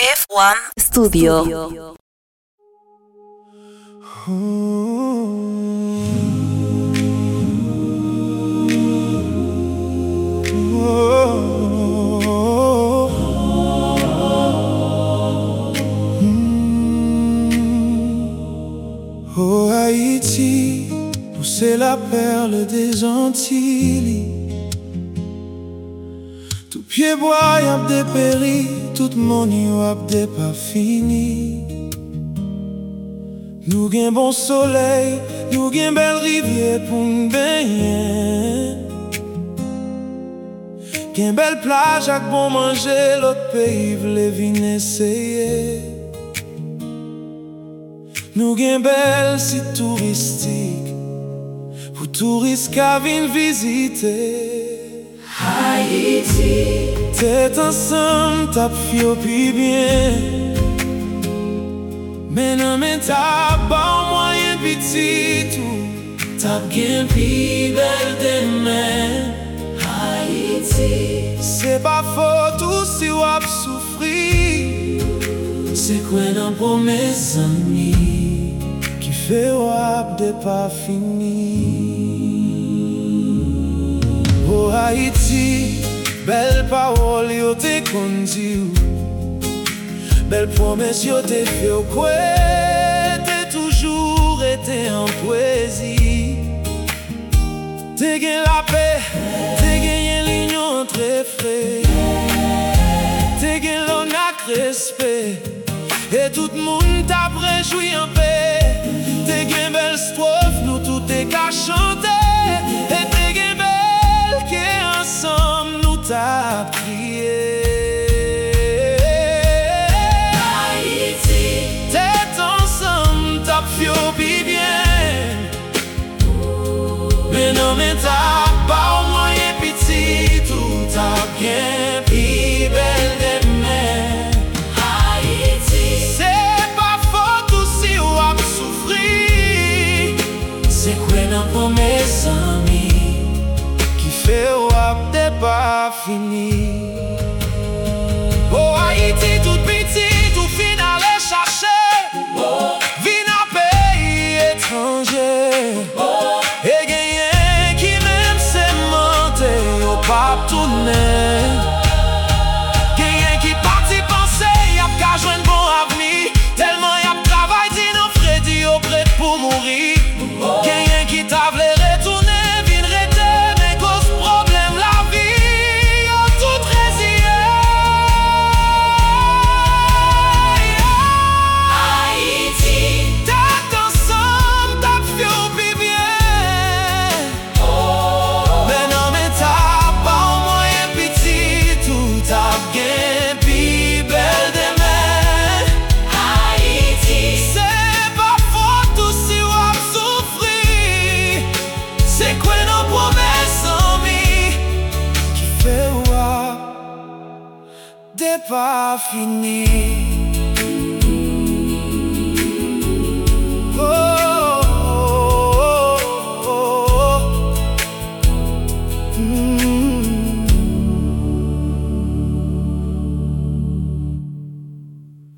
F1 Studio. Oh Haïti, où c'est la perle des Antilles. Tout pied bois y a dépéri, tout mon y a pas fini. Nous gen bon soleil, nous gen belle rivière pour nous baigner. Gen belle plage ak bon manger, l'autre pays vle vin essayer. Nous gen belle site touristique pour touristes qui viennent visiter. Haïti, tête ensemble, tap fio pi bien. Mais non mais tap bon moyen petit tout, tap gen pi belle demain. Haïti, c'est pas faute ou si wap souffri. C'est quoi nan pour mes amis qui fait wap de pas fini. Oh Haïti, belle parole yo te kon di ou, belle promesse yo te fait ou quoi, t'es toujours été en poésie. T'es gen la paix, t'es gen l'union très frais, t'es gen l'onak respect, et tout le monde t'a réjoui en paix. T'es gen belle strophe, nous tout est qu'à chanter, et t'es gen belle qui ensemble nous t'a prié. Haïti, Tête ensemble, t'a fio pi bien. Mais non mais t'as pas au moyen petit, tout t'a bien pi belle demain. Haïti, C'est pas faute aussi ou ap souffri. C'est quoi nan pour mes amis qui fait ou ap de pas fini. Oh Haïti tout petit, tout fin aller chercher. Vin à pays étranger. Et gagne qui même s'est monté au pas tourner. Gagne qui parti penser y'a qu'à joindre bon avenir. Tellement y'a travail dit non Freddy au prêt pour mourir. Gagne qui t'a vle retourner, vin rete, mais cause problème la vie y'a tout résilié. Haïti, Tête ensemble, t'a fio pi bien. Mais non mais t'as pas au moyen petit, tout t'a gen pi belle demain. Haïti, C'est pas faute aussi ou ap souffri. C'est quoi nos promesses amis qui fait ou ap de pas fini.